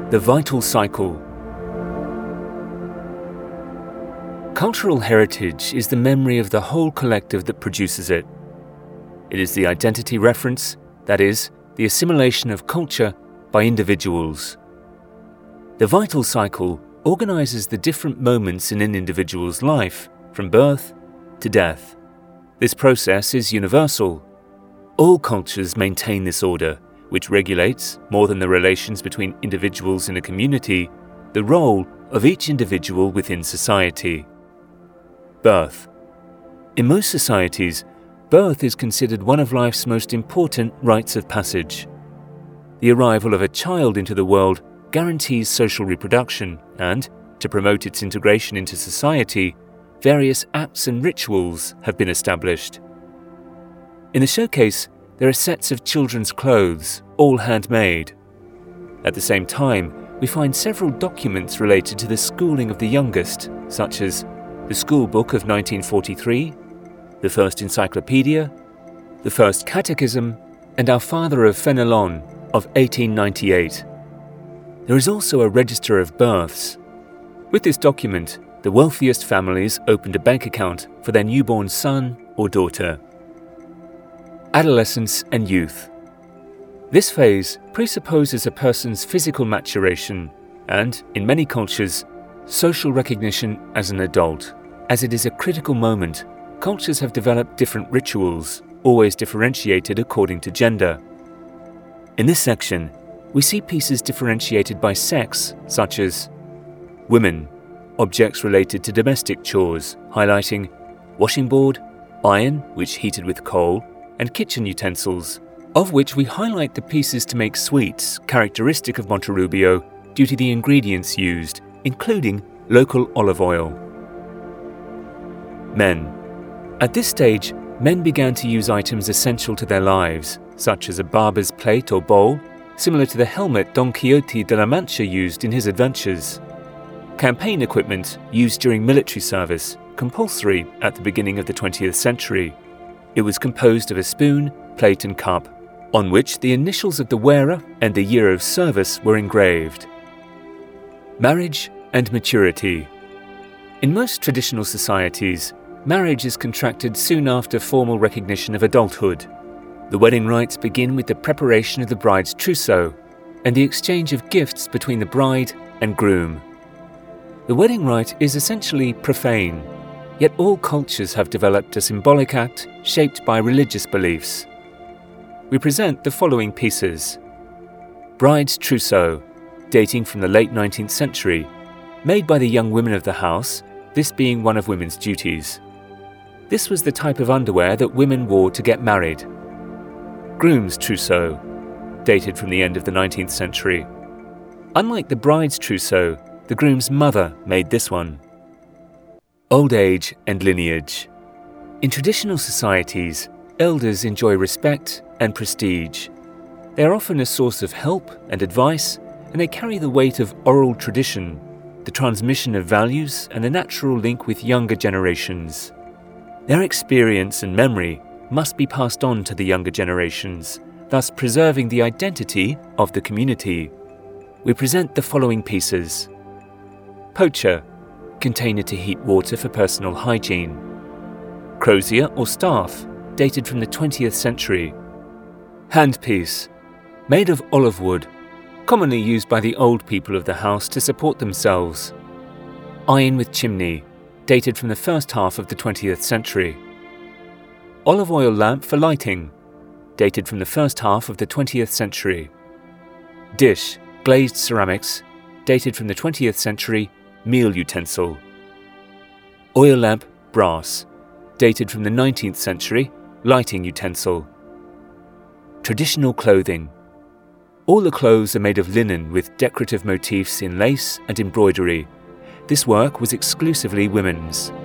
The vital cycle. Cultural heritage is the memory of the whole collective that produces it. It is the identity reference, that is, the assimilation of culture by individuals. The vital cycle organizes the different moments in an individual's life, from birth to death. This process is universal. All cultures maintain this order, which regulates, more than the relations between individuals in a community, the role of each individual within society. Birth. In most societies, birth is considered one of life's most important rites of passage. The arrival of a child into the world guarantees social reproduction and, to promote its integration into society, various acts and rituals have been established. In the showcase, there are sets of children's clothes, all handmade. At the same time, we find several documents related to the schooling of the youngest, such as the School Book of 1943, the First Encyclopedia, the First Catechism, and Our Father of Fenelon of 1898. There is also a register of births. With this document, the wealthiest families opened a bank account for their newborn son or daughter. Adolescence and youth. This phase presupposes a person's physical maturation and, in many cultures, social recognition as an adult. As it is a critical moment, cultures have developed different rituals, always differentiated according to gender. In this section, we see pieces differentiated by sex, such as women, objects related to domestic chores, highlighting washing board, iron, which heated with coal, and kitchen utensils, of which we highlight the pieces to make sweets, characteristic of Monterrubio due to the ingredients used, including local olive oil. Men. At this stage, men began to use items essential to their lives, such as a barber's plate or bowl, similar to the helmet Don Quixote de la Mancha used in his adventures. Campaign equipment used during military service, compulsory at the beginning of the 20th century. It was composed of a spoon, plate and cup, on which the initials of the wearer and the year of service were engraved. Marriage and maturity. In most traditional societies, marriage is contracted soon after formal recognition of adulthood. The wedding rites begin with the preparation of the bride's trousseau and the exchange of gifts between the bride and groom. The wedding rite is essentially profane, yet all cultures have developed a symbolic act shaped by religious beliefs. We present the following pieces. Bride's trousseau, dating from the late 19th century, made by the young women of the house, this being one of women's duties. This was the type of underwear that women wore to get married. Groom's trousseau, dated from the end of the 19th century. Unlike the bride's trousseau, the groom's mother made this one. Old age and lineage. In traditional societies, elders enjoy respect and prestige. They are often a source of help and advice, and they carry the weight of oral tradition, the transmission of values, and the natural link with younger generations. Their experience and memory must be passed on to the younger generations, thus preserving the identity of the community. We present the following pieces. Pocher, container to heat water for personal hygiene. Crozier or staff, dated from the 20th century. Handpiece, made of olive wood, commonly used by the old people of the house to support themselves. Iron with chimney, dated from the first half of the 20th century. Olive oil lamp for lighting, dated from the first half of the 20th century. Dish, glazed ceramics, dated from the 20th century, meal utensil. Oil lamp, brass, dated from the 19th century, lighting utensil. Traditional clothing. All the clothes are made of linen with decorative motifs in lace and embroidery. This work was exclusively women's.